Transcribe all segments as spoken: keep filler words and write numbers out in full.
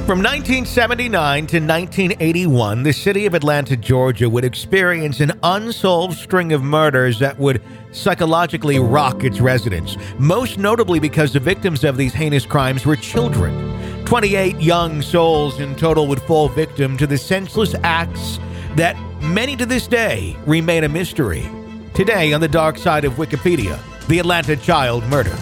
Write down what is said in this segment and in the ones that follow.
From nineteen seventy-nine to nineteen eighty-one, the city of Atlanta, Georgia would experience an unsolved string of murders that would psychologically rock its residents, most notably because the victims of these heinous crimes were children. twenty-eight young souls in total would fall victim to the senseless acts that many to this day remain a mystery. Today on the dark side of Wikipedia, the Atlanta child murders.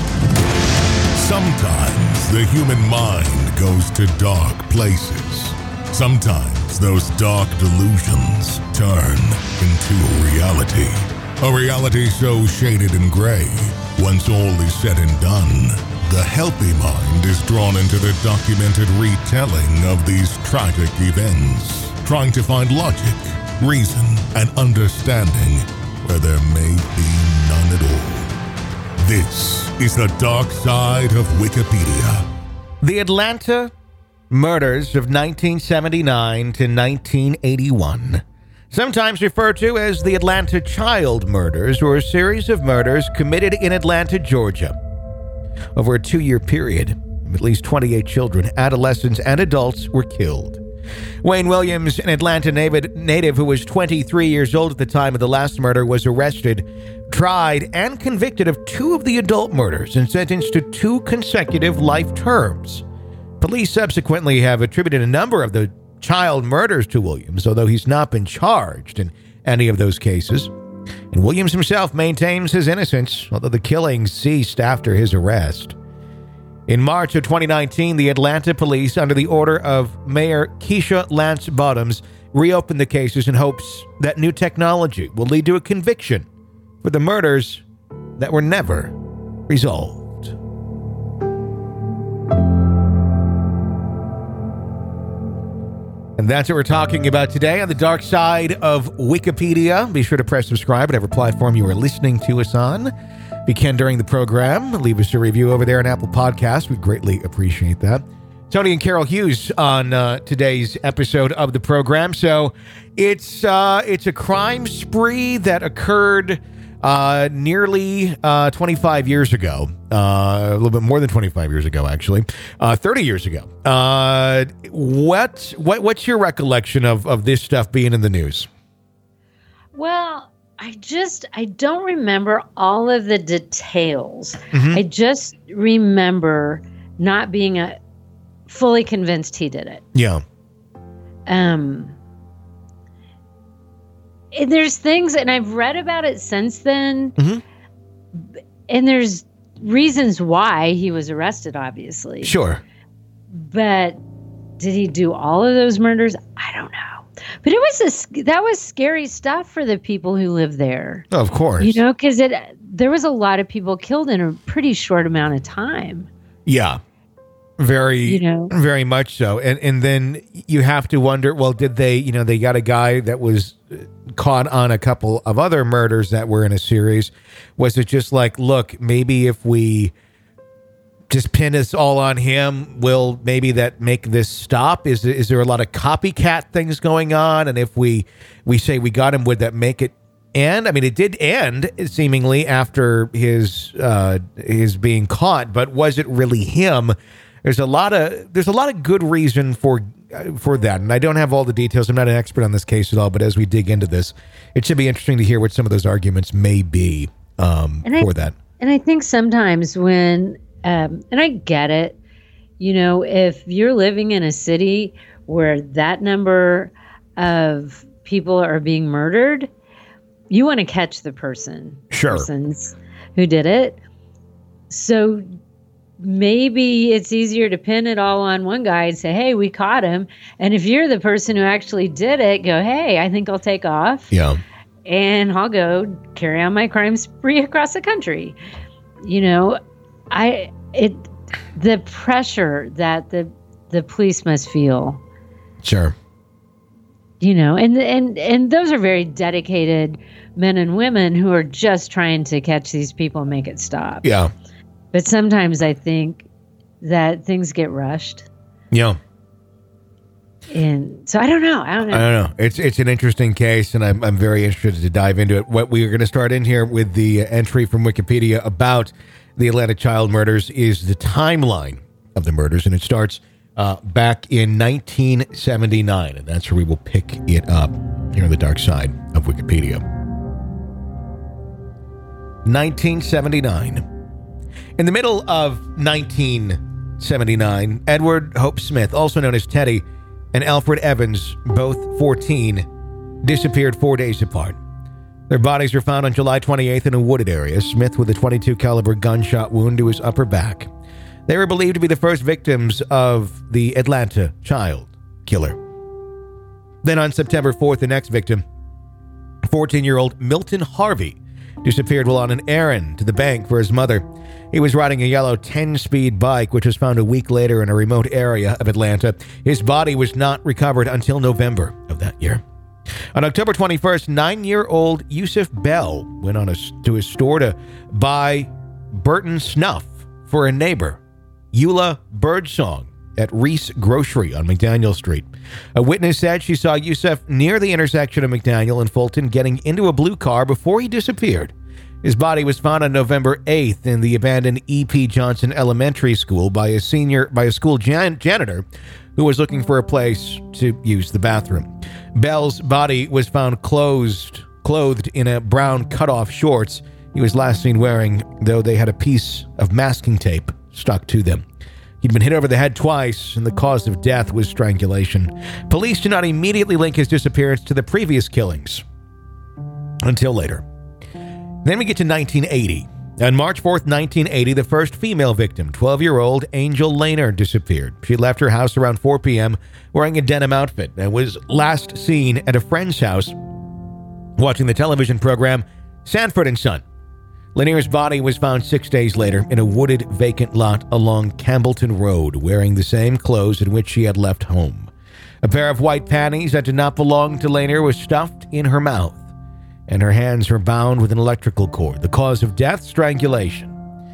Sometimes the human mind goes to dark places. Sometimes those dark delusions turn into a reality. A reality so shaded in gray, once all is said and done, the healthy mind is drawn into the documented retelling of these tragic events, trying to find logic, reason, and understanding where there may be none at all. This is the dark side of Wikipedia. The Atlanta murders of nineteen seventy-nine to nineteen eighty-one, sometimes referred to as the Atlanta child murders, were a series of murders committed in Atlanta, Georgia. Over a two-year period, at least twenty-eight children, adolescents, and adults were killed. Wayne Williams, an Atlanta native who was twenty-three years old at the time of the last murder, was arrested, tried, and convicted of two of the adult murders and sentenced to two consecutive life terms. Police subsequently have attributed a number of the child murders to Williams, although he's not been charged in any of those cases. And Williams himself maintains his innocence, although the killings ceased after his arrest. In March of twenty nineteen, the Atlanta police, under the order of Mayor Keisha Lance Bottoms, reopened the cases in hopes that new technology will lead to a conviction for the murders that were never resolved. And that's what we're talking about today on the dark side of Wikipedia. Be sure to press subscribe, whatever platform you are listening to us on. If you can during the program, leave us a review over there on Apple Podcasts. We'd greatly appreciate that. Tony and Carol Hughes on uh, today's episode of the program. So it's uh, it's a crime spree that occurred uh, nearly uh, twenty-five years ago. Uh, a little bit more than twenty-five years ago, actually. Uh, thirty years ago. Uh, what what what's your recollection of, of this stuff being in the news? Well, I just, I don't remember all of the details. Mm-hmm. I just remember not being a, fully convinced he did it. Yeah. Um. And there's things, and I've read about it since then, Mm-hmm. and there's reasons why he was arrested, obviously. Sure. But did he do all of those murders? I don't know. But it was a, that was scary stuff for the people who live there. Of course. You know, because it there was a lot of people killed in a pretty short amount of time. Yeah. Very, you know, very much so. And and then you have to wonder, well, did they, you know, they got a guy that was caught on a couple of other murders that were in a series. Was it just like, look, maybe if we just pin us all on him, will maybe that make this stop? Is is there a lot of copycat things going on? And if we we say we got him, would that make it end? I mean, it did end seemingly after his uh, his being caught, but was it really him? There's a lot of there's a lot of good reason for uh, for that, and I don't have all the details. I'm not an expert on this case at all, but as we dig into this, it should be interesting to hear what some of those arguments may be um, and I, for that. And I think sometimes when Um, and I get it, you know, if you're living in a city where that number of people are being murdered, you want to catch the person, sure. persons who did it. So maybe it's easier to pin it all on one guy and say, hey, we caught him. And if you're the person who actually did it, go, hey, I think I'll take off. Yeah. And I'll go carry on my crime spree across the country. You know, I it the pressure that the the police must feel. Sure. You know, and and and those are very dedicated men and women who are just trying to catch these people and make it stop. Yeah. But sometimes I think that things get rushed. Yeah. And so I don't know. I don't know. I don't know. It's it's an interesting case, and I'm I'm very interested to dive into it. What we are going to start in here with the entry from Wikipedia about the Atlanta child murders is the timeline of the murders, and it starts uh, back in nineteen seventy-nine. And that's where we will pick it up here on the dark side of Wikipedia. nineteen seventy-nine. In the middle of nineteen seventy-nine, Edward Hope Smith, also known as Teddy, and Alfred Evans, both fourteen, disappeared four days apart. Their bodies were found on July twenty-eighth in a wooded area, Smith with a twenty-two caliber gunshot wound to his upper back. They were believed to be the first victims of the Atlanta child killer. Then on September fourth, the next victim, fourteen-year-old Milton Harvey, disappeared while on an errand to the bank for his mother. He was riding a yellow ten-speed bike, which was found a week later in a remote area of Atlanta. His body was not recovered until November of that year. On October twenty-first, nine-year-old Yusuf Bell went on a, to his store to buy Burton snuff for a neighbor, Eula Birdsong, at Reese Grocery on McDaniel Street. A witness said she saw Yusuf near the intersection of McDaniel and Fulton getting into a blue car before he disappeared. His body was found on November eighth in the abandoned E P Johnson Elementary School by a senior by a school jan- janitor who was looking for a place to use the bathroom. Bell's body was found closed, clothed in a brown cutoff shorts he was last seen wearing, though they had a piece of masking tape stuck to them. He'd been hit over the head twice, and the cause of death was strangulation. Police did not immediately link his disappearance to the previous killings until later. Then we get to nineteen eighty. On March fourth, nineteen eighty, the first female victim, twelve-year-old Angel Lehner, disappeared. She left her house around four p.m. wearing a denim outfit and was last seen at a friend's house watching the television program Sanford and Son. Lehner's body was found six days later in a wooded vacant lot along Campbellton Road, wearing the same clothes in which she had left home. A pair of white panties that did not belong to Lehner was stuffed in her mouth, and her hands were bound with an electrical cord. The cause of death, strangulation.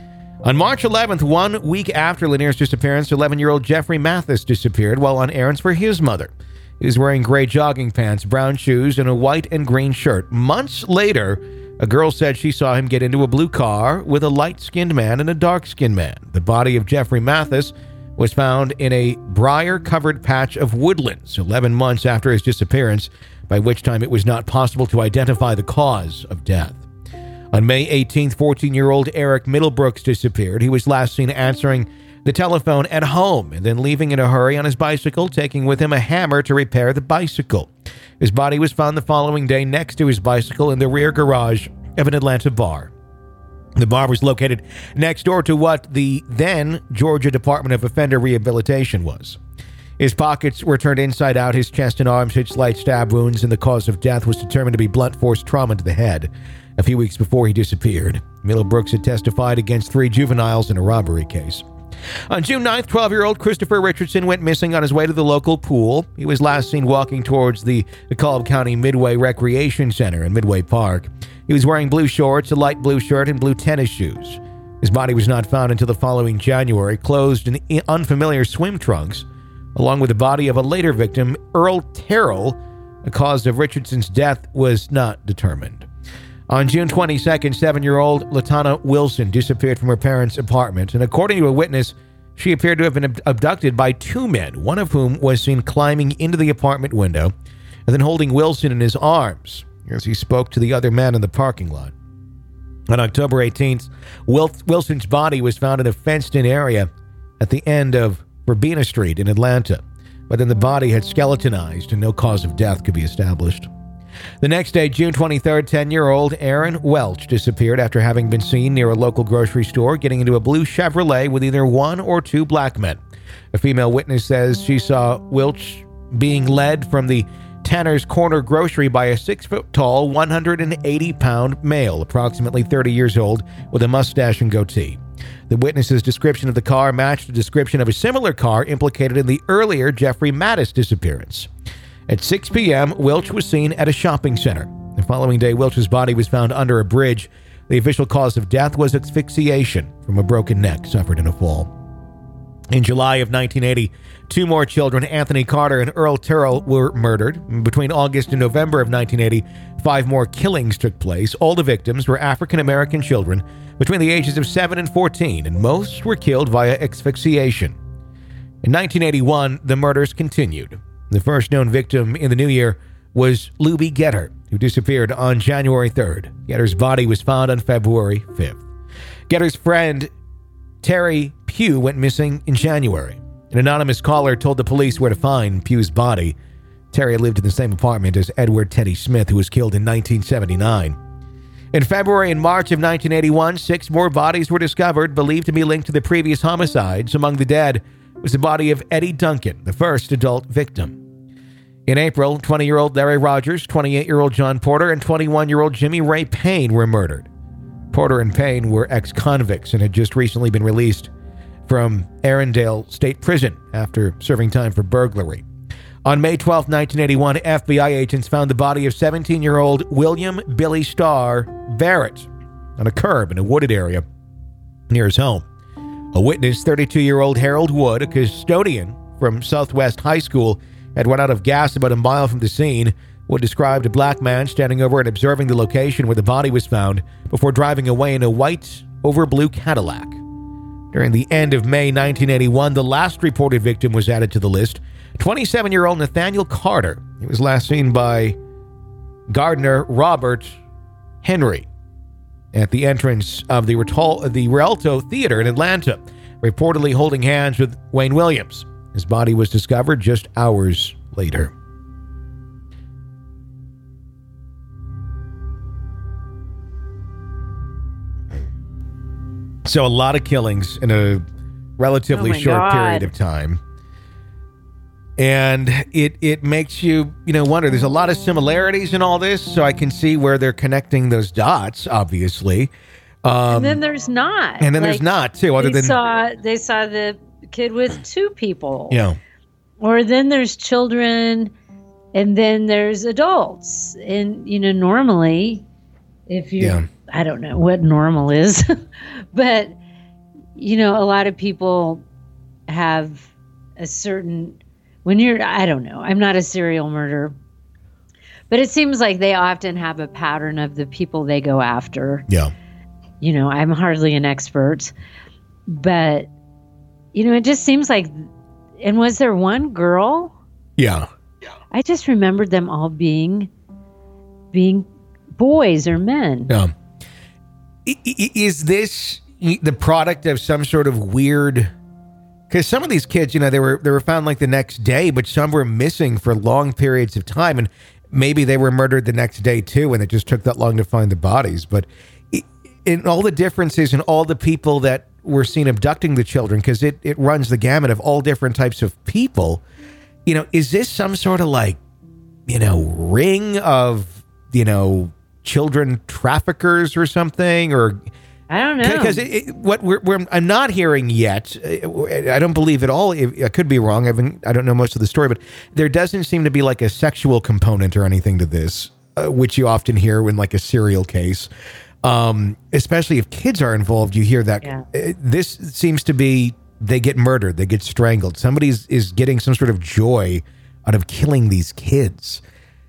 On March eleventh, one week after Lehner's disappearance, eleven-year-old Jeffrey Mathis disappeared while on errands for his mother. He was wearing gray jogging pants, brown shoes, and a white and green shirt. Months later, a girl said she saw him get into a blue car with a light-skinned man and a dark-skinned man. The body of Jeffrey Mathis was found in a briar-covered patch of woodlands eleven months after his disappearance, by which time it was not possible to identify the cause of death. On May eighteenth, fourteen-year-old Eric Middlebrooks disappeared. He was last seen answering the telephone at home and then leaving in a hurry on his bicycle, taking with him a hammer to repair the bicycle. His body was found the following day next to his bicycle in the rear garage of an Atlanta bar. The bar was located next door to what the then Georgia Department of Offender Rehabilitation was. His pockets were turned inside out, his chest and arms had slight stab wounds, and the cause of death was determined to be blunt force trauma to the head. A few weeks before he disappeared, Middlebrooks had testified against three juveniles in a robbery case. On June ninth, twelve-year-old Christopher Richardson went missing on his way to the local pool. He was last seen walking towards the DeKalb County Midway Recreation Center in Midway Park. He was wearing blue shorts, a light blue shirt, and blue tennis shoes. His body was not found until the following January, clothed in unfamiliar swim trunks, along with the body of a later victim, Earl Terrell. The cause of Richardson's death was not determined. On June twenty-second, seven-year-old Latana Wilson disappeared from her parents' apartment, and according to a witness, she appeared to have been ab- abducted by two men, one of whom was seen climbing into the apartment window and then holding Wilson in his arms as he spoke to the other man in the parking lot. On October eighteenth, Wil- Wilson's body was found in a fenced-in area at the end of Verbena Street in Atlanta, but then the body had skeletonized and no cause of death could be established. The next day, June twenty-third, ten-year-old Aaron Welch disappeared after having been seen near a local grocery store getting into a blue Chevrolet with either one or two black men. A female witness says she saw Welch being led from the Tanner's Corner grocery by a six-foot-tall, one hundred eighty pound male, approximately thirty years old, with a mustache and goatee. The witness's description of the car matched the description of a similar car implicated in the earlier Jeffrey Mattis disappearance. At six p.m., Welch was seen at a shopping center. The following day, Welch's body was found under a bridge. The official cause of death was asphyxiation from a broken neck suffered in a fall. In July of nineteen eighty, two more children, Anthony Carter and Earl Terrell, were murdered. Between August and November of nineteen eighty, five more killings took place. All the victims were African-American children between the ages of seven and fourteen, and most were killed via asphyxiation. In nineteen eighty-one, the murders continued. The first known victim in the new year was Luby Getter, who disappeared on January third. Getter's body was found on February fifth. Getter's friend, Terry Pugh, went missing in January. An anonymous caller told the police where to find Pugh's body. Terry lived in the same apartment as Edward Teddy Smith, who was killed in nineteen seventy-nine. In February and March of nineteen eighty-one, six more bodies were discovered, believed to be linked to the previous homicides. Among the dead was the body of Eddie Duncan, the first adult victim. In April, twenty-year-old Larry Rogers, twenty-eight-year-old John Porter, and twenty-one-year-old Jimmy Ray Payne were murdered. Porter and Payne were ex-convicts and had just recently been released from Arendelle State Prison after serving time for burglary. On May twelfth, nineteen eighty-one, F B I agents found the body of seventeen-year-old William Billy Starr Barrett on a curb in a wooded area near his home. A witness, thirty-two-year-old Harold Wood, a custodian from Southwest High School, had run out of gas about a mile from the scene. Wood described a black man standing over and observing the location where the body was found before driving away in a white over blue Cadillac. During the end of May nineteen eighty-one, the last reported victim was added to the list, twenty-seven-year-old Nathaniel Carter. He was last seen by gardener Robert Henry at the entrance of the, Rital- the Rialto Theater in Atlanta, reportedly holding hands with Wayne Williams. His body was discovered just hours later. So a lot of killings in a relatively Oh my short God. period of time. And it it makes you, you know, wonder. There's a lot of similarities in all this, so I can see where they're connecting those dots, obviously. Um, And then there's not. and then there's Like, not, too, other they than... saw they saw the kid with two people. you know, Or then there's children, and then there's adults. And you know, normally, if you, Yeah. I don't know what normal is, but you know, a lot of people have a certain. When you're, I don't know, I'm not a serial murderer, but it seems like they often have a pattern of the people they go after. yeah. You know, I'm hardly an expert, but, you know, it just seems like, and was there one girl? Yeah. I just remembered them all being, being boys or men. Yeah. I- I- Is this the product of some sort of weird... Because some of these kids, you know, they were they were found like the next day, but some were missing for long periods of time, and maybe they were murdered the next day too, and it just took that long to find the bodies. But it, in all the differences and all the people that were seen abducting the children, because it, it runs the gamut of all different types of people, you know, is this some sort of like, you know, ring of, you know, children traffickers or something, or... I don't know. Because it, it, what we're, we're I'm not hearing yet, I don't believe at all. I could be wrong. I haven't, I don't know most of the story, but there doesn't seem to be like a sexual component or anything to this, uh, which you often hear in like a serial case. Um, especially if kids are involved, you hear that. Yeah. Uh, This seems to be they get murdered, they get strangled. Somebody is getting some sort of joy out of killing these kids,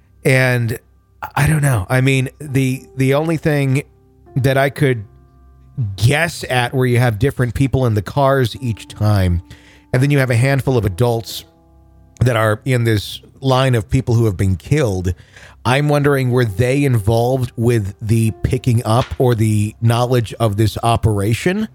and I don't know. I mean, the the only thing that I could guess at, where you have different people in the cars each time, and then you have a handful of adults that are in this line of people who have been killed. I'm wondering, were they involved with the picking up or the knowledge of this operation,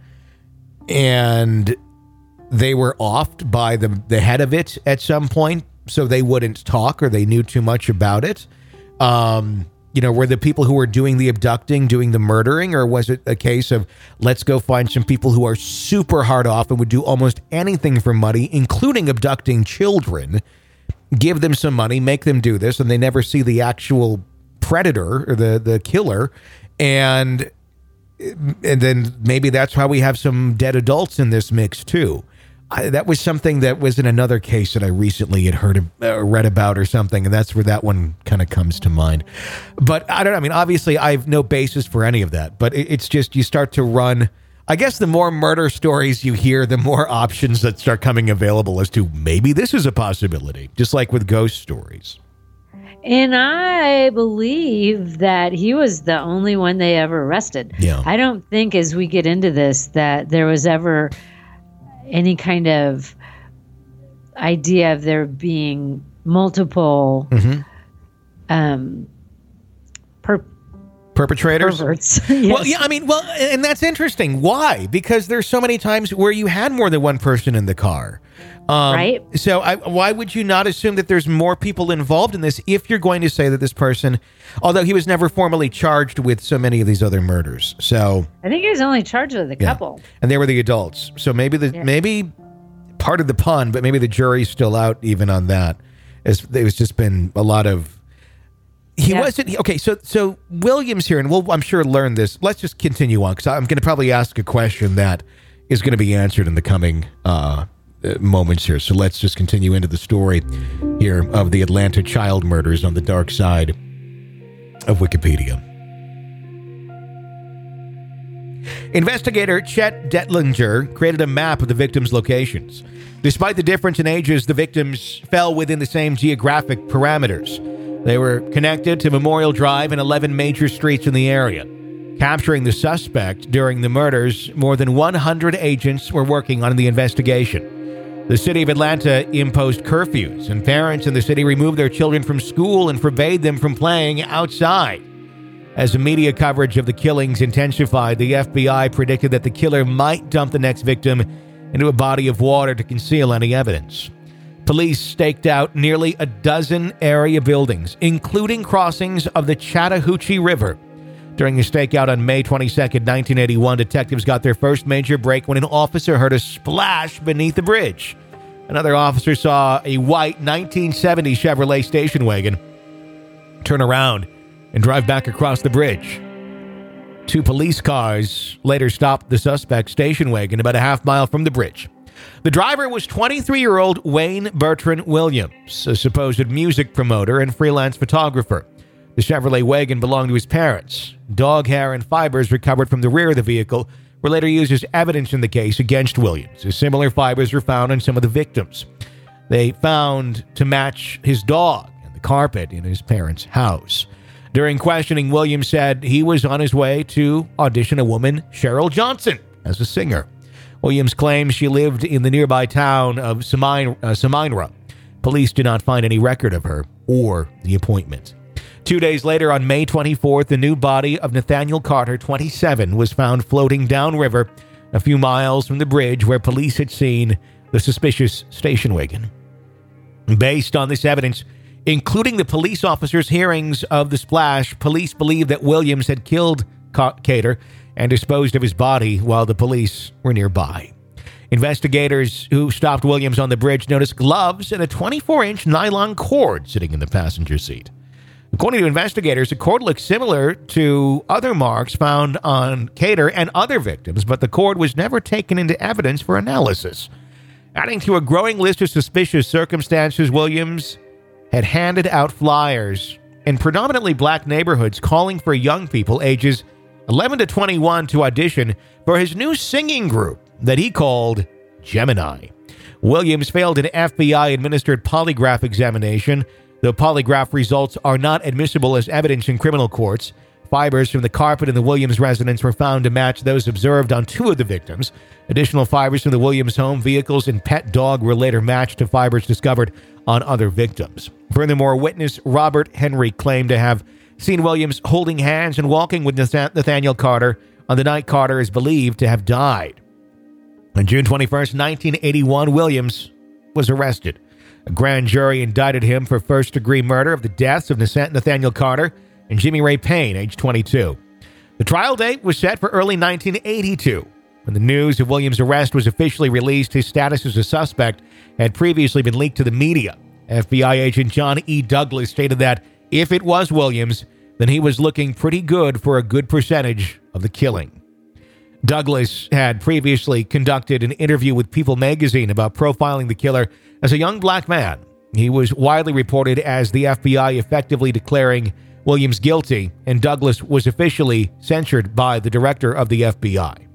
and they were offed by the the head of it at some point, so they wouldn't talk, or they knew too much about it? Um, you know, were the people who were doing the abducting doing the murdering, or was it a case of, let's go find some people who are super hard off and would do almost anything for money, including abducting children, give them some money, make them do this, and they never see the actual predator or the, the killer, and and then maybe that's why we have some dead adults in this mix too. I, that was something that was in another case that I recently had heard, uh, read about or something, and that's where that one kind of comes to mind. But I don't know. I mean, obviously, I have no basis for any of that, but it, it's just you start to run. I guess the more murder stories you hear, the more options that start coming available as to maybe this is a possibility, just like with ghost stories. And I believe that he was the only one they ever arrested. Yeah. I don't think, as we get into this, that there was ever any kind of idea of there being multiple Mm-hmm. um, per- Perpetrators? perverts. Yes. Well, yeah, I mean, well, and that's interesting. Why? Because there's so many times where you had more than one person in the car. Um, Right. So I, why would you not assume that there's more people involved in this if you're going to say that this person, although he was never formally charged with so many of these other murders. So, I think he was only charged with a yeah. couple. And they were the adults. So maybe the Yeah. maybe part of the pun, but maybe the jury's still out even on that. It's, there's just been a lot of He Yeah. wasn't okay. So, so Williams here, and we'll, I'm sure, learn this. Let's just continue on because I'm going to probably ask a question that is going to be answered in the coming uh, uh, moments here. So, let's just continue into the story here of the Atlanta child murders on the dark side of Wikipedia. Investigator Chet Detlinger created a map of the victims' locations. Despite the difference in ages, the victims fell within the same geographic parameters. They were connected to Memorial Drive and eleven major streets in the area. Capturing the suspect during the murders, more than one hundred agents were working on the investigation. The city of Atlanta imposed curfews, and parents in the city removed their children from school and forbade them from playing outside. As the media coverage of the killings intensified, the F B I predicted that the killer might dump the next victim into a body of water to conceal any evidence. Police staked out nearly a dozen area buildings, including crossings of the Chattahoochee River. During a stakeout on May twenty-second, nineteen eighty-one, detectives got their first major break when an officer heard a splash beneath the bridge. Another officer saw a white nineteen seventy Chevrolet station wagon turn around and drive back across the bridge. Two police cars later stopped the suspect's station wagon about a half mile from the bridge. The driver was twenty-three-year-old Wayne Bertrand Williams, a supposed music promoter and freelance photographer. The Chevrolet wagon belonged to his parents. Dog hair and fibers recovered from the rear of the vehicle were later used as evidence in the case against Williams. Similar fibers were found on some of the victims. They found to match his dog and the carpet in his parents' house. During questioning, Williams said he was on his way to audition a woman, Cheryl Johnson, as a singer. Williams claims she lived in the nearby town of Samine, uh, Saminra. Police did not find any record of her or the appointment. Two days later, on May twenty-fourth, the new body of Nathaniel Carter, twenty-seven, was found floating downriver a few miles from the bridge where police had seen the suspicious station wagon. Based on this evidence, including the police officers' hearings of the splash, police believe that Williams had killed Cater and disposed of his body while the police were nearby. Investigators who stopped Williams on the bridge noticed gloves and a twenty-four inch nylon cord sitting in the passenger seat. According to investigators, the cord looked similar to other marks found on Cater and other victims, but the cord was never taken into evidence for analysis. Adding to a growing list of suspicious circumstances, Williams had handed out flyers in predominantly black neighborhoods calling for young people ages eleven to twenty-one to audition for his new singing group that he called Gemini. Williams failed an F B I-administered polygraph examination. The polygraph results are not admissible as evidence in criminal courts. Fibers from the carpet in the Williams residence were found to match those observed on two of the victims. Additional fibers from the Williams home, vehicles, and pet dog were later matched to fibers discovered on other victims. Furthermore, witness Robert Henry claimed to have seen Williams holding hands and walking with Nathaniel Carter on the night Carter is believed to have died. On June twenty-first, nineteen eighty-one, Williams was arrested. A grand jury indicted him for first-degree murder of the deaths of Nathaniel Carter and Jimmy Ray Payne, age twenty-two. The trial date was set for early nineteen eighty-two. When the news of Williams' arrest was officially released, his status as a suspect had previously been leaked to the media. F B I agent John E. Douglas stated that if it was Williams, then he was looking pretty good for a good percentage of the killing. Douglas had previously conducted an interview with People magazine about profiling the killer as a young black man. He was widely reported as the F B I effectively declaring Williams guilty, and Douglas was officially censured by the director of the F B I.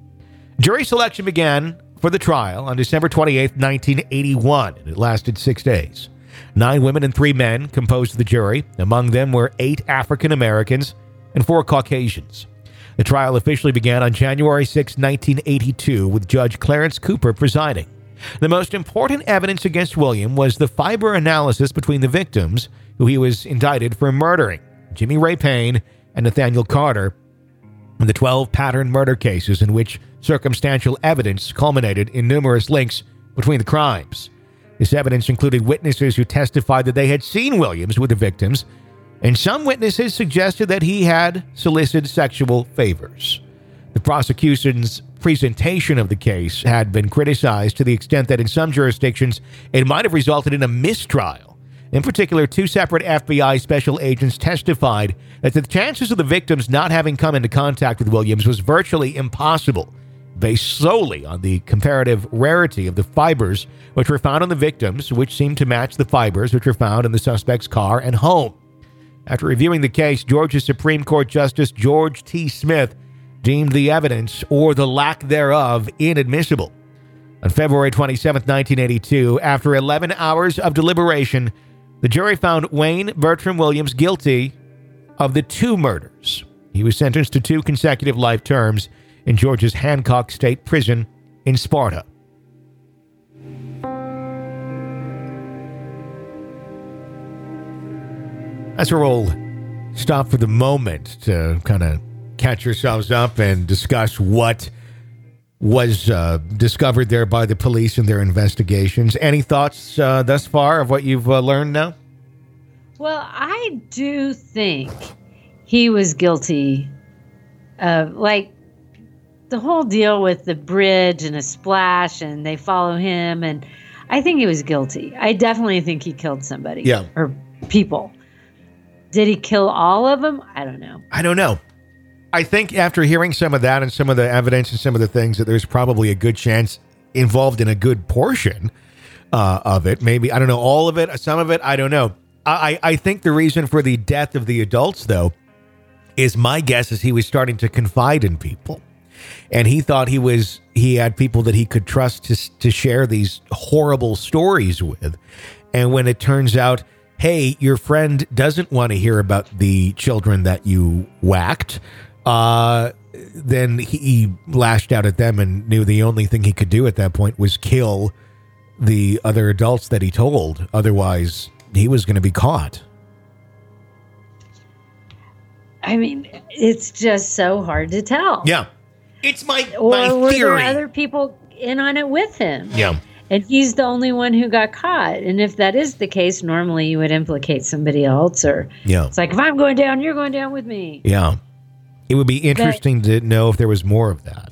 Jury selection began for the trial on December twenty-eighth, nineteen eighty-one, and it lasted six days. Nine women and three men composed the jury. Among them were eight African Americans and four Caucasians. The trial officially began on January sixth, nineteen eighty-two, with Judge Clarence Cooper presiding. The most important evidence against William was the fiber analysis between the victims who he was indicted for murdering, Jimmy Ray Payne and Nathaniel Carter, in the twelve pattern murder cases in which circumstantial evidence culminated in numerous links between the crimes. This evidence included witnesses who testified that they had seen Williams with the victims, and some witnesses suggested that he had solicited sexual favors. The prosecution's presentation of the case had been criticized to the extent that in some jurisdictions it might have resulted in a mistrial. In particular, two separate F B I special agents testified that the chances of the victims not having come into contact with Williams was virtually impossible, based solely on the comparative rarity of the fibers which were found on the victims, which seemed to match the fibers which were found in the suspect's car and home. After reviewing the case, Georgia Supreme Court Justice George T. Smith deemed the evidence, or the lack thereof, inadmissible. On February twenty-seventh, nineteen eighty-two, after eleven hours of deliberation, the jury found Wayne Bertram Williams guilty of the two murders. He was sentenced to two consecutive life terms in Georgia's Hancock State Prison in Sparta. That's where we'll stop for the moment to kind of catch yourselves up and discuss what was uh, discovered there by the police in their investigations. Any thoughts uh, thus far of what you've uh, learned now? Well, I do think he was guilty of, like, the whole deal with the bridge and a splash and they follow him. And I think he was guilty. I definitely think he killed somebody. Yeah. Or people. Did he kill all of them? I don't know. I don't know. I think after hearing some of that and some of the evidence and some of the things, that there's probably a good chance involved in a good portion uh, of it. Maybe, I don't know, all of it, some of it, I don't know. I, I think the reason for the death of the adults, though, is my guess is he was starting to confide in people. And he thought he was he had people that he could trust to to share these horrible stories with. And when it turns out, hey, your friend doesn't want to hear about the children that you whacked, uh, then he lashed out at them and knew the only thing he could do at that point was kill the other adults that he told. Otherwise, he was going to be caught. I mean, it's just so hard to tell. Yeah. It's my, or my were theory. there other people in on it with him? Yeah. And he's the only one who got caught. And if that is the case, normally you would implicate somebody else. Or yeah. It's like, if I'm going down, you're going down with me. Yeah. It would be interesting but, to know if there was more of that.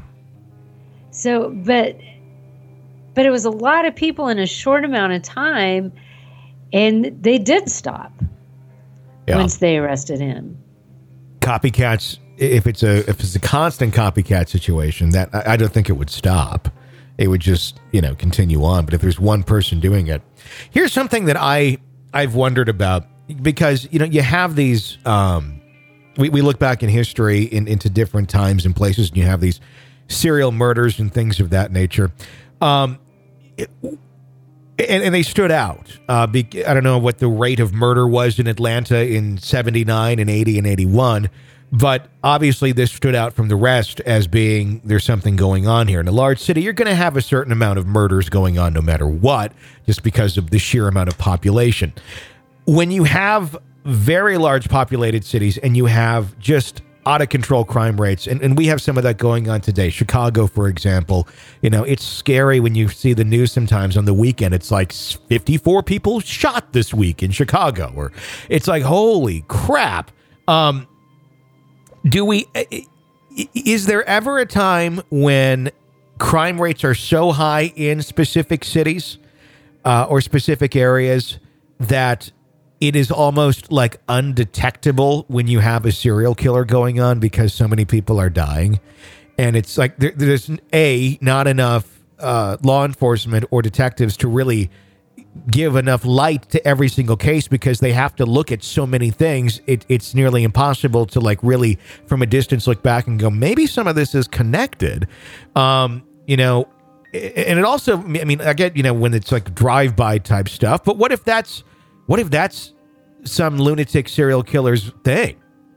So, but, but it was a lot of people in a short amount of time. And they did stop yeah. once they arrested him. Copycats, if it's a if it's a constant copycat situation, that I, I don't think it would stop. It would just, you know, continue on. But if there's one person doing it, here's something that I I've wondered about, because, you know, you have these. Um, we we look back in history in, into different times and places, and you have these serial murders and things of that nature. Um, it, And, and they stood out. Uh, be, I don't know what the rate of murder was in Atlanta in seventy-nine and eighty and eighty-one, but obviously this stood out from the rest as being there's something going on here. In a large city, you're going to have a certain amount of murders going on no matter what, just because of the sheer amount of population. When you have very large populated cities and you have just out of control crime rates, and, and we have some of that going on today. Chicago, for example, you know, it's scary when you see the news sometimes on the weekend. It's like fifty-four people shot this week in Chicago, or it's like, holy crap. Um, do we, is there ever a time when crime rates are so high in specific cities uh, or specific areas that it is almost like undetectable when you have a serial killer going on because so many people are dying? And it's like there, there's, A, not enough uh, law enforcement or detectives to really give enough light to every single case because they have to look at so many things. It, it's nearly impossible to, like, really from a distance look back and go, maybe some of this is connected. Um, you know, and it also, I mean, I get, you know, when it's like drive-by type stuff, but what if that's, What if that's some lunatic serial killer's thing?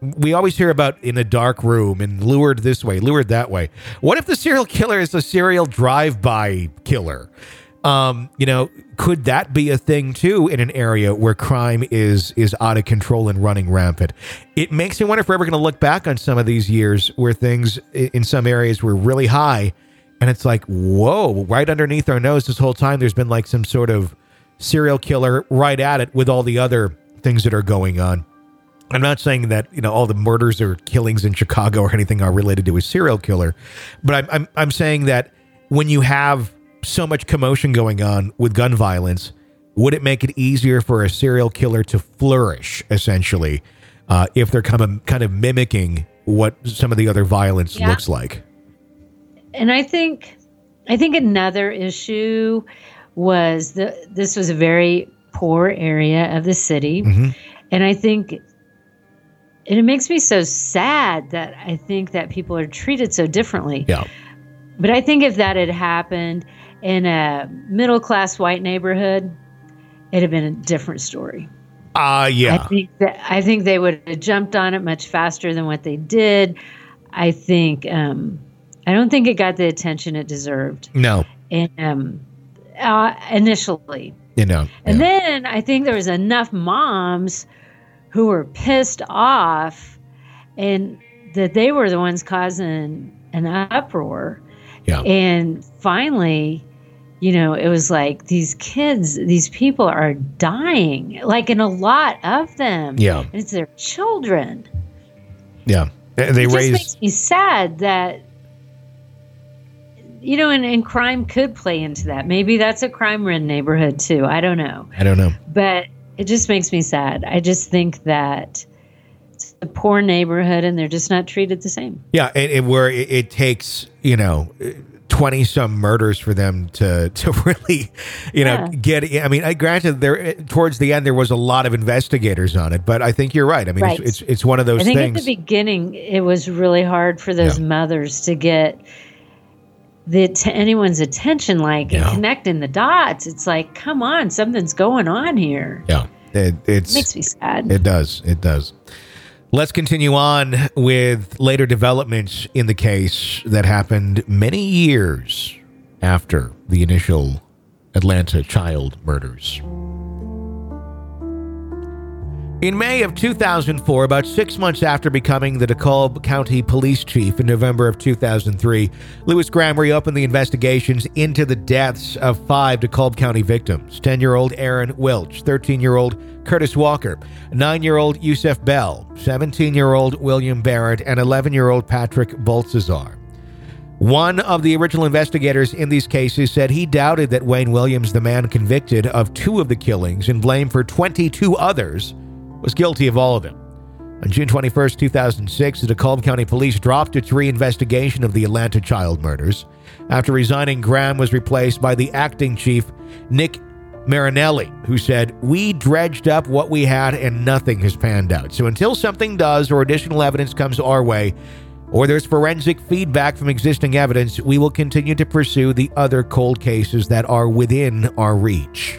we always hear about in a dark room and lured this way, lured that way. What if the serial killer is a serial drive-by killer? Um, you know, could that be a thing too in an area where crime is is out of control and running rampant? It makes me wonder if we're ever going to look back on some of these years where things in some areas were really high, and it's like, whoa, right underneath our nose this whole time there's been like some sort of serial killer right at it with all the other things that are going on. I'm not saying that, you know, all the murders or killings in Chicago or anything are related to a serial killer, but I'm I'm, I'm saying that when you have so much commotion going on with gun violence, would it make it easier for a serial killer to flourish, essentially, uh, if they're kind of, kind of mimicking what some of the other violence yeah. looks like? And I think, I think another issue was the this was a very poor area of the city, mm-hmm. and I think, and it makes me so sad that I think that people are treated so differently. Yeah. But I think if that had happened in a middle-class white neighborhood, it'd have been a different story. Uh, yeah. I think that I think they would have jumped on it much faster than what they did. I think um, I don't think it got the attention it deserved. No. And um, uh, initially, you know, and yeah. then I think there was enough moms who were pissed off, and that they were the ones causing an uproar. Yeah. And finally, you know, it was like these kids, these people are dying, like, in a lot of them. Yeah. And it's their children. Yeah. They it raise. just makes me sad that, you know, and, and crime could play into that. Maybe that's a crime-ridden neighborhood too. I don't know. I don't know. But it just makes me sad. I just think that it's a poor neighborhood and they're just not treated the same. Yeah. And, and where it, it takes, you know, twenty some murders for them to to really, you know, yeah. get. I mean, I granted there towards the end there was a lot of investigators on it, but I think you're right. I mean, right. It's, it's it's one of those. I think things. At the beginning it was really hard for those yeah. mothers to get the to anyone's attention, like yeah. and connecting the dots. It's like, come on, something's going on here. Yeah, it it's, it makes me sad. It does. It does. Let's continue on with later developments in the case that happened many years after the initial Atlanta child murders. In May of two thousand four, about six months after becoming the DeKalb County Police Chief in November of two thousand three, Louis Graham reopened the investigations into the deaths of five DeKalb County victims: ten-year-old Aaron Welch, thirteen-year-old Curtis Walker, nine-year-old Yusef Bell, seventeen-year-old William Barrett, and eleven-year-old Patrick Baltazar. One of the original investigators in these cases said he doubted that Wayne Williams, the man convicted of two of the killings and blamed for twenty-two others, was guilty of all of them. On June twenty-first, two thousand six, the DeKalb County Police dropped its reinvestigation of the Atlanta child murders. After resigning, Graham was replaced by the acting chief, Nick Marinelli, who said, "We dredged up what we had and nothing has panned out. So until something does or additional evidence comes our way, or there's forensic feedback from existing evidence, we will continue to pursue the other cold cases that are within our reach."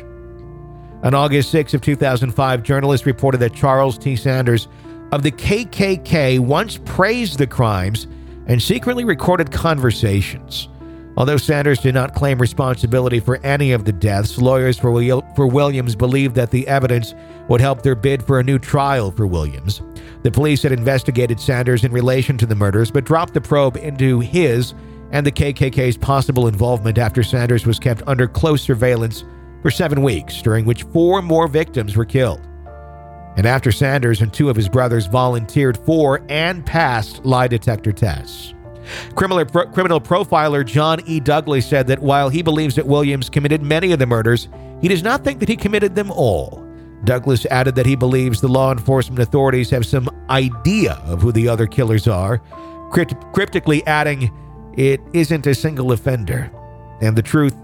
On August sixth of two thousand five, journalists reported that Charles T. Sanders of the K K K once praised the crimes and secretly recorded conversations. Although Sanders did not claim responsibility for any of the deaths, lawyers for, Will- for Williams believed that the evidence would help their bid for a new trial for Williams. The police had investigated Sanders in relation to the murders, but dropped the probe into his and the K K K's possible involvement after Sanders was kept under close surveillance for seven weeks, during which four more victims were killed. And after Sanders and two of his brothers volunteered for and passed lie detector tests. Criminal, pro- criminal profiler John E. Douglas said that while he believes that Williams committed many of the murders, he does not think that he committed them all. Douglas added that he believes the law enforcement authorities have some idea of who the other killers are, crypt- cryptically adding, "It isn't a single offender, and the truth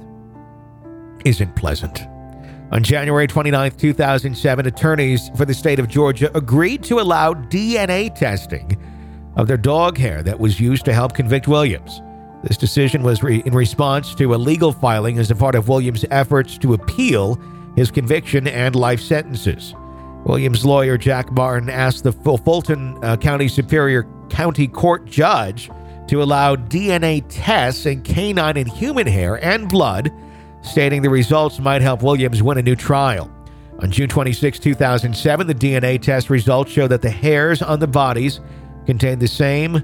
isn't pleasant." On January twenty-ninth, two thousand seven, attorneys for the state of Georgia agreed to allow D N A testing of their dog hair that was used to help convict Williams. This decision was re- in response to a legal filing as a part of Williams' efforts to appeal his conviction and life sentences. Williams' lawyer, Jack Martin, asked the Fulton uh, County Superior County Court judge to allow D N A tests in canine and human hair and blood, stating the results might help Williams win a new trial. On June twenty-sixth, two thousand seven, the D N A test results show that the hairs on the bodies contain the same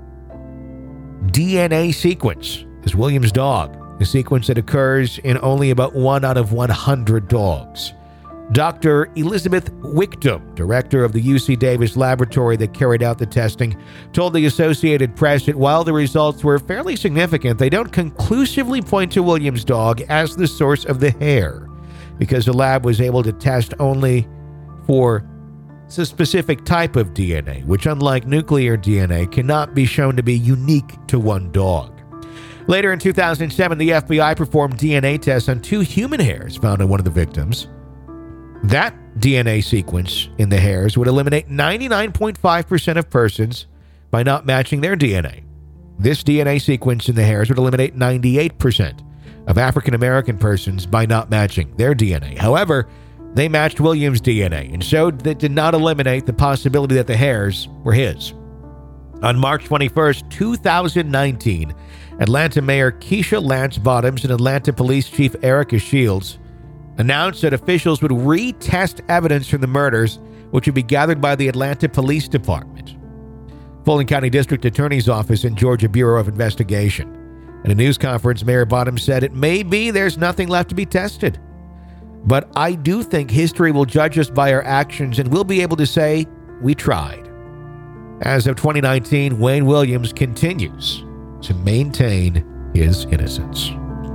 D N A sequence as Williams' dog, a sequence that occurs in only about one out of one hundred dogs. Doctor Elizabeth Wickdom, director of the U C Davis laboratory that carried out the testing, told the Associated Press that while the results were fairly significant, they don't conclusively point to Williams' dog as the source of the hair, because the lab was able to test only for a specific type of D N A, which, unlike nuclear D N A, cannot be shown to be unique to one dog. Later in two thousand seven, the F B I performed D N A tests on two human hairs found on one of the victims. That D N A sequence in the hairs would eliminate ninety-nine point five percent of persons by not matching their D N A. This D N A sequence in the hairs would eliminate ninety-eight percent of African American persons by not matching their D N A. However, they matched Williams' D N A and showed that did not eliminate the possibility that the hairs were his. On March twenty-first, two thousand nineteen, Atlanta Mayor Keisha Lance Bottoms and Atlanta Police Chief Erica Shields announced that officials would retest evidence from the murders, which would be gathered by the Atlanta Police Department, Fulton County District Attorney's Office, and Georgia Bureau of Investigation. In a news conference, Mayor Bottoms said, "It may be there's nothing left to be tested, but I do think history will judge us by our actions, and we'll be able to say we tried." As of twenty nineteen, Wayne Williams continues to maintain his innocence.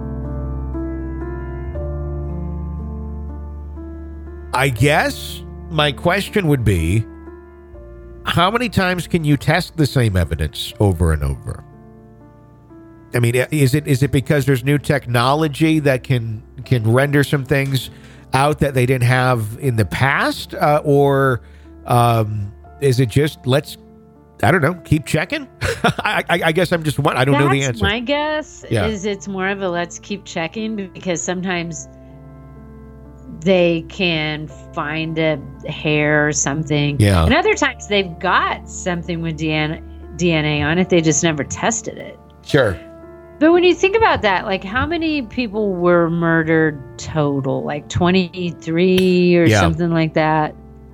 I guess my question would be, how many times can you test the same evidence over and over? I mean, is it is it because there's new technology that can can render some things out that they didn't have in the past? Uh, or um, is it just, let's, I don't know, keep checking? I, I, I guess I'm just one. I don't That's know the answer. My guess yeah. is it's more of a let's keep checking, because sometimes they can find a hair or something. Yeah. And other times they've got something with D N A on it. They just never tested it. Sure. But when you think about that, like, how many people were murdered total? Like twenty-three or yeah. something like that.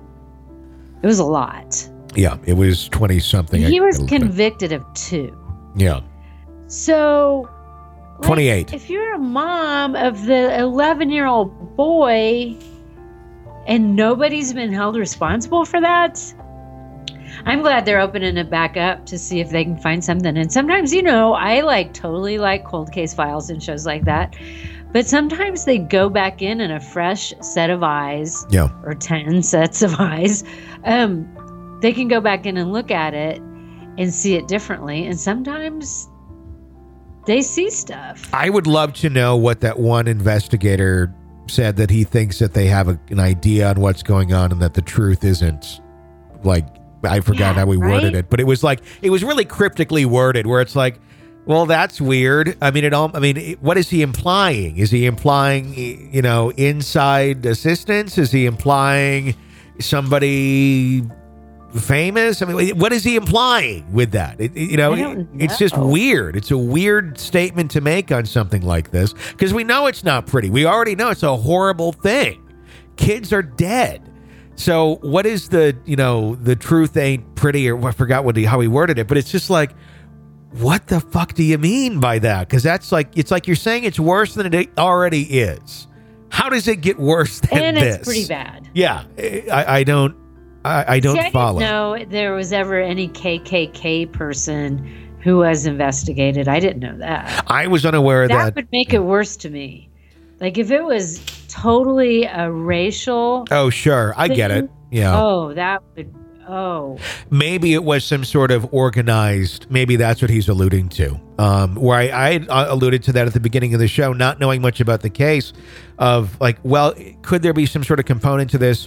It was a lot. Yeah, it was twenty-something. He was convicted of two. Yeah. So, like, twenty-eight. if you're a mom of the eleven-year-old boy and nobody's been held responsible for that, I'm glad they're opening it back up to see if they can find something. And sometimes, you know, I like totally like cold case files and shows like that. But sometimes they go back in in a fresh set of eyes, yeah. or ten sets of eyes. Um, they can go back in and look at it and see it differently. And sometimes they see stuff. I would love to know what that one investigator said, that he thinks that they have a, an idea on what's going on and that the truth isn't, like, I forgot yeah, how we right? worded it, but it was like, it was really cryptically worded, where it's like, well, that's weird. I mean, it all, I mean, it, what is he implying? Is he implying, you know, inside assistance? Is he implying somebody famous? I mean, what is he implying with that? It, you know, it, it's just weird. It's a weird statement to make on something like this, because we know it's not pretty. We already know it's a horrible thing. Kids are dead. So what is the, you know, the truth ain't pretty, or I forgot what he, how he worded it, but it's just like, what the fuck do you mean by that? Because that's like, it's like you're saying it's worse than it already is. How does it get worse than and this? And it's pretty bad. Yeah, I, I don't, I, I don't See, I follow. I didn't know there was ever any K K K person who was investigated. I didn't know that. I was unaware of that. That would make it worse to me. Like if it was totally a racial. Oh, sure. I thing, get it. Yeah. Oh, that would. Oh. Maybe it was some sort of organized. Maybe that's what he's alluding to. Um, where I, I alluded to that at the beginning of the show, not knowing much about the case of like, well, could there be some sort of component to this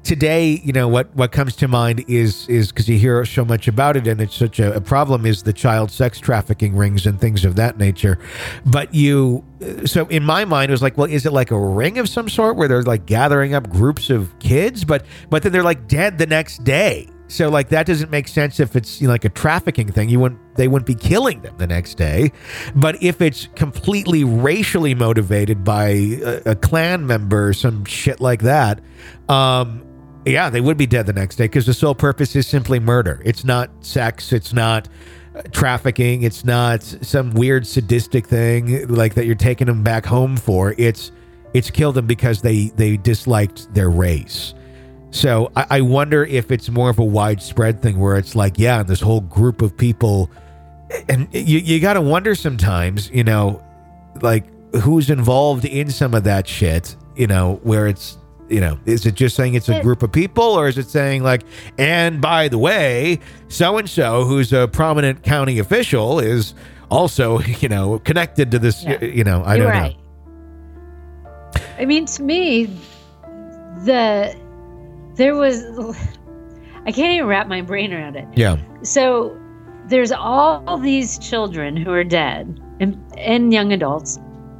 today, you know, what, what comes to mind is is because you hear so much about it, and it's such a, a problem, is the child sex trafficking rings and things of that nature. But you, so in my mind, it was like, well, is it like a ring of some sort where they're like gathering up groups of kids, but but then they're like dead the next day? So like that doesn't make sense if it's, you know, like a trafficking thing. You wouldn't they wouldn't be killing them the next day. But if it's completely racially motivated by a, a clan member or some shit like that, um, yeah, they would be dead the next day because the sole purpose is simply murder. It's not sex. It's not uh, trafficking. It's not some weird sadistic thing like that you're taking them back home for. It's it's kill them because they they disliked their race. So I, I wonder if it's more of a widespread thing where it's like, yeah, this whole group of people, and you, you got to wonder sometimes, you know, like who's involved in some of that shit, you know, where it's, you know, is it just saying it's a group of people, or is it saying like, and by the way, so-and-so who's a prominent county official is also, you know, connected to this, yeah. you know, I You're don't right. know. I mean, to me, the... There was, I can't even wrap my brain around it. Yeah. So there's all these children who are dead and, and young adults,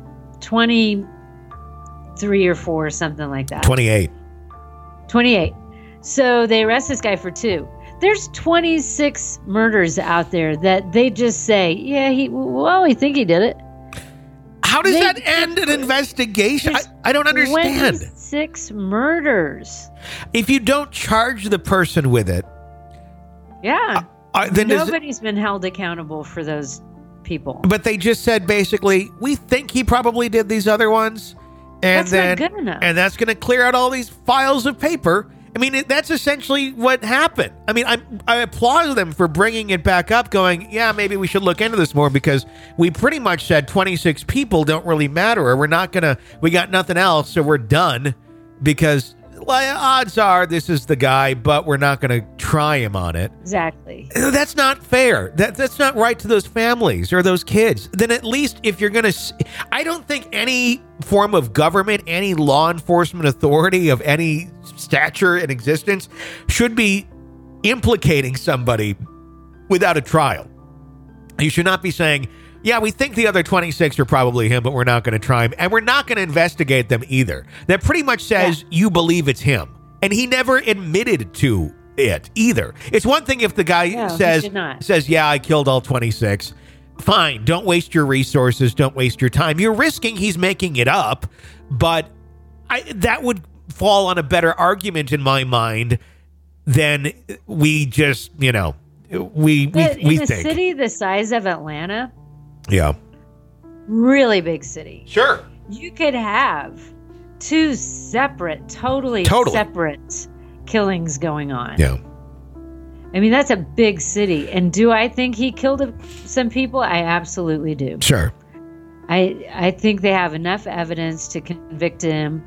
twenty-three or four, something like that. twenty-eight. twenty-eight. So they arrest this guy for two. There's twenty-six murders out there that they just say, yeah, he, well, we think he did it. How does They- that end an investigation? I, I don't understand. twenty-six murders. If you don't charge the person with it, Yeah. uh, then does it, Nobody's been held accountable for those people. but they just said basically, we think he probably did these other ones, and That's then not good enough. and that's going to clear out all these files of paper. I mean, it, that's essentially what happened. I mean, I I applaud them for bringing it back up, going, yeah, maybe we should look into this more, because we pretty much said twenty-six people don't really matter, or we're not going to, we got nothing else, so we're done, because well, odds are this is the guy, but we're not going to try him on it. Exactly. That's not fair. That That's not right to those families or those kids. Then at least if you're going to, I don't think any form of government, any law enforcement authority of any stature in existence should be implicating somebody without a trial. You should not be saying, yeah, we think the other twenty-six are probably him, but we're not going to try him. And we're not going to investigate them either. That pretty much says Yeah. you believe it's him. And he never admitted to it either. It's one thing if the guy No, he says, did not. says, yeah, I killed all twenty-six. Fine. Don't waste your resources. Don't waste your time. You're risking he's making it up. But I, that would fall on a better argument in my mind than we just, you know, we, we, But we in a think. city the size of Atlanta, Yeah. really big city, Sure. you could have two separate, totally, Totally. separate killings going on. Yeah. I mean, that's a big city. And do I think he killed a- some people? I absolutely do. Sure. I I think they have enough evidence to convict him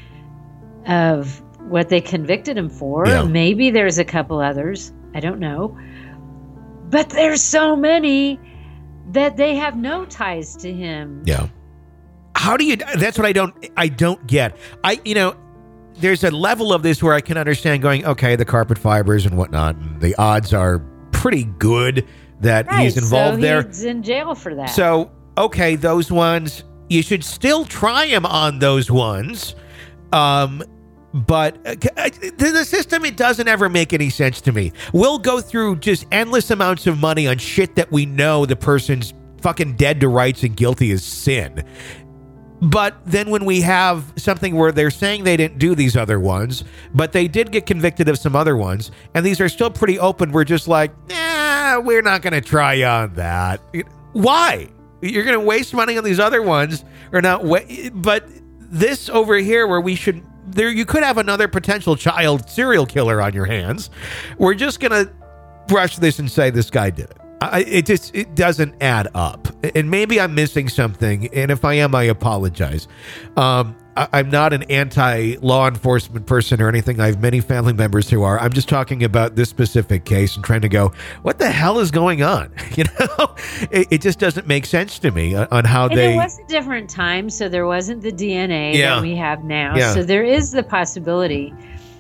of what they convicted him for. Yeah. Maybe there's a couple others. I don't know. But there's so many that they have no ties to him. Yeah. How do you, that's what I don't, I don't get. I, you know, there's a level of this where I can understand going, okay, the carpet fibers and whatnot, and the odds are pretty good that Right, he's involved so there. he's in jail for that. So, okay, those ones, you should still try him on those ones. Um, but uh, the the system, it doesn't ever make any sense to me. We'll go through just endless amounts of money on shit that we know the person's fucking dead to rights and guilty as sin. But then when we have something where they're saying they didn't do these other ones, but they did get convicted of some other ones, and these are still pretty open, we're just like, nah, we're not going to try on that. Why? You're going to waste money on these other ones or not? Wa- but this over here where we should, there, you could have another potential child serial killer on your hands. We're just going to brush this and say this guy did it. I, it just it doesn't add up, and maybe I'm missing something. And if I am, I apologize. Um, I, I'm not an anti-law enforcement person or anything. I have many family members who are. I'm just talking about this specific case and trying to go, what the hell is going on? You know, it, it just doesn't make sense to me on, on how and they. it was a different time, so there wasn't the D N A Yeah. that we have now. Yeah. So there is the possibility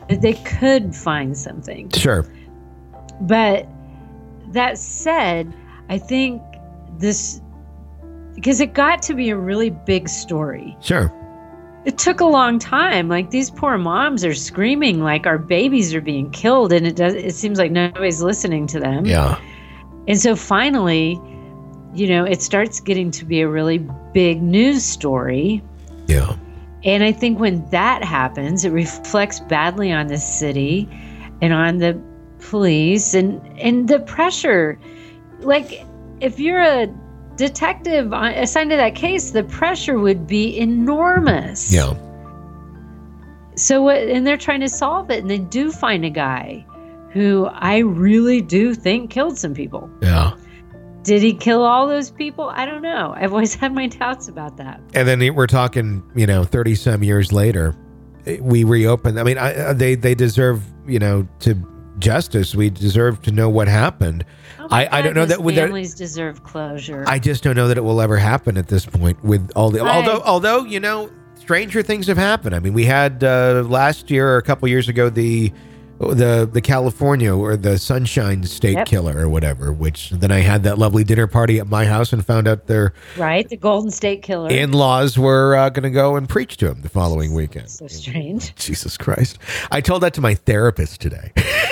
that they could find something. Sure. But that said, I think this, because it got to be a really big story. Sure. It took a long time. Like, these poor moms are screaming like our babies are being killed, and it does. It seems like nobody's listening to them. Yeah. And so finally, you know, it starts getting to be a really big news story. Yeah. And I think when that happens, it reflects badly on the city and on the police and, and the pressure. Like, if you're a detective assigned to that case, the pressure would be enormous. Yeah. So what, and they're trying to solve it, and they do find a guy who I really do think killed some people. Yeah. Did he kill all those people? I don't know. I've always had my doubts about that. And then we're talking, you know, thirty some years later, we reopen. I mean, I, they they deserve, you know, to justice. We deserve to know what happened. Oh I, God, I don't know that with families deserve closure. I just don't know that it will ever happen at this point with all the. I, although although you know, stranger things have happened. I mean, we had uh, last year or a couple years ago the. The the California or the Sunshine State Yep. Killer or whatever, which then I had that lovely dinner party at my house and found out their right, the Golden State Killer. in-laws were uh, going to go and preach to him the following weekend. So strange. Jesus Christ. I told that to my therapist today.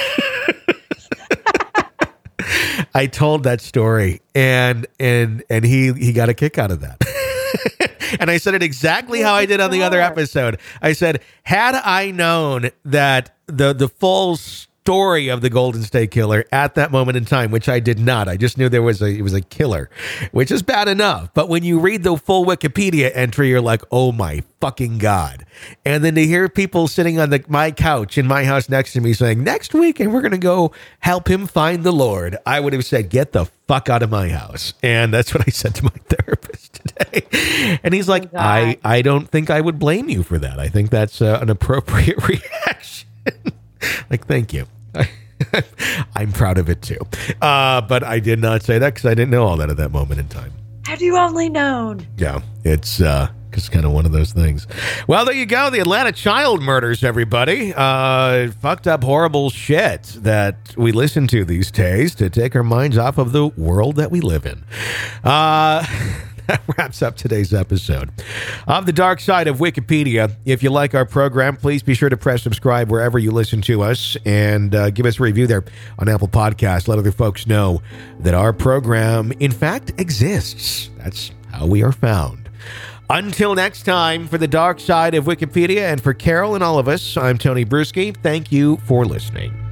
I told that story and and and he he got a kick out of that. And I said it exactly how I did on the other episode. I said, had I known that the the full story of the Golden State Killer at that moment in time, which I did not, I just knew there was a it was a killer, which is bad enough. But when you read the full Wikipedia entry, you're like, oh my fucking God. And then to hear people sitting on the my couch in my house next to me saying, next week, and we're going to go help him find the Lord, I would have said, get the fuck out of my house. And that's what I said to my therapist today. And he's like, Oh, I, I don't think I would blame you for that. I think that's uh, an appropriate reaction. Like, thank you. I'm proud of it too. Uh, but I did not say that because I didn't know all that at that moment in time. Had you only known? Yeah, it's uh, it's kind of one of those things. Well, there you go. The Atlanta child murders, everybody. Uh, fucked up, horrible shit that we listen to these days to take our minds off of the world that we live in. Uh... That wraps up today's episode of The Dark Side of Wikipedia. If you like our program, please be sure to press subscribe wherever you listen to us and uh, give us a review there on Apple Podcasts. Let other folks know that our program, in fact, exists. That's how we are found. Until next time, for The Dark Side of Wikipedia and for Carol and all of us, I'm Tony Bruschi. Thank you for listening.